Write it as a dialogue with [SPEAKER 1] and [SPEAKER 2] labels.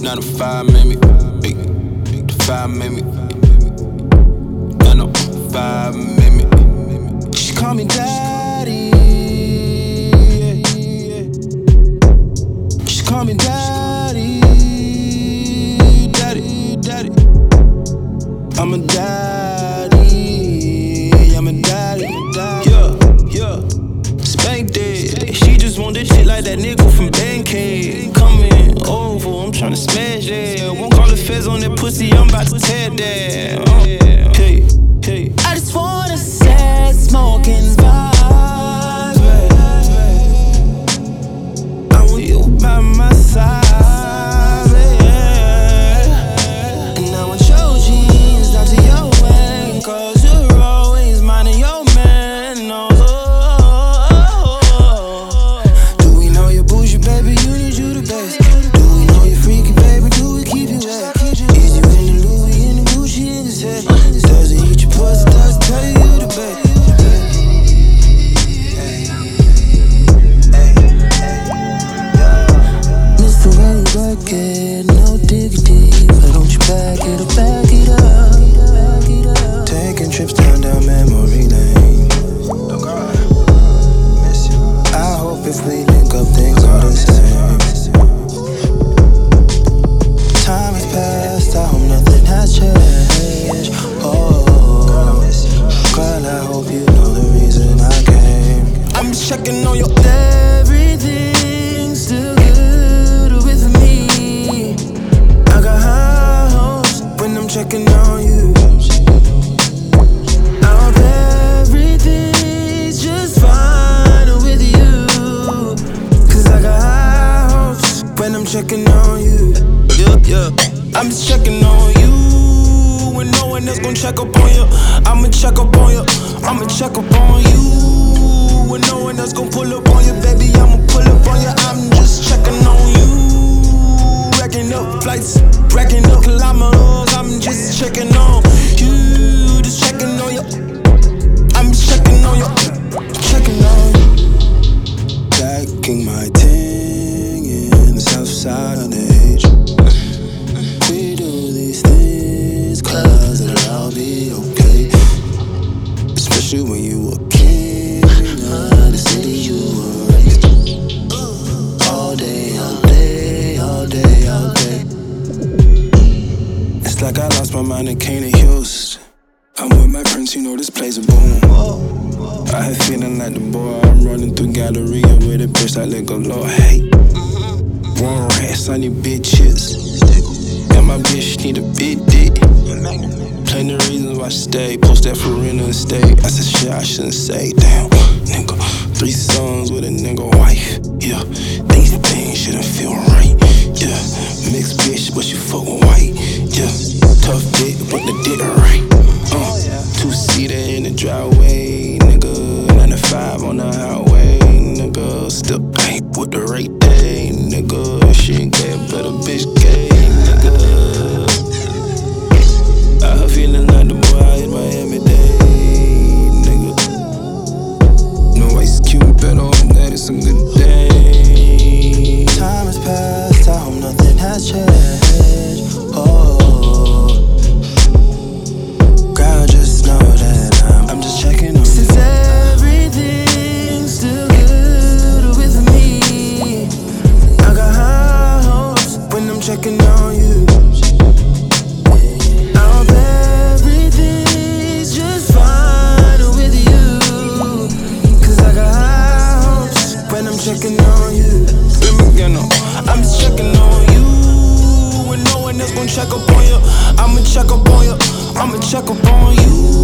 [SPEAKER 1] Now the fire made me, ay, the fire made me. I know, fire made me. She call me daddy. She call me daddy, daddy, daddy. I'm a daddy, I'm a daddy, daddy. Yeah, spank dead. She just want this shit like that nigga from Bankhead. Coming over, I'm tryna smash that. Won't call the feds on that pussy, I'm about to tear that. Hey, hey.
[SPEAKER 2] I just wanna set smoking vibes,
[SPEAKER 1] I want you by my side.
[SPEAKER 2] No diggity, but don't you back it up.
[SPEAKER 1] Taking trips down memory lane. I hope if we link up things are the same. Time has passed, I hope nothing has changed. Oh, girl, I hope you know the reason I came. I'm just checking on your everything still good with me. Checking on you. I hope everything's just fine with you. Cause I got high hopes when I'm checking on you. Yeah. I'm just checking on you. When no one else gon' check up on you, I'ma check up on you. I'ma check up on you. When no one else gon' pull up on you, baby, I'ma pull up on you. I'm just checking on you. Racking up flights, racking up kilometers. I'm just checking on you, just checking on you. I'm just checking on you, checking on you. Packing my ting in the south side of the age. We do these things cause it'll all be okay. Especially when you a king of the city you were raised. All day, all day, all day, all day. It's like I lost my mind and came to Houston. I'm with my friends, you know this place a boom. I had feeling like the boy, I'm running through Galleria with a bitch like Lego Lord. Hey, one rats on these bitches. And my bitch need a big dick. Plenty of reasons why she stay. Post that for rental estate. I said shit I shouldn't say. Damn, nigga, 3 sons with a nigga wife. Yeah, these things shouldn't feel right. Yeah, mixed bitch, but you fuck with white. Yeah, tough dick, but the dick right. 2-seater in the driveway, nigga. 95 on the highway, nigga. Still ain't with the right day, nigga. She ain't gay, but a bitch gay, nigga. I have feeling like the boy out in Miami Dade, nigga. No Ice Cube, but on that it's a good day. Time has passed, I hope nothing has changed. Oh, girl, just know that I'm just checking on
[SPEAKER 2] since everything's still good with me. I got high hopes when I'm checking on you. I hope everything's just fine with you. Cause I got high hopes when I'm checking on you. I'm just checking on you. When no one else gon' check up on you, I'ma check up on you. I'ma check up on you.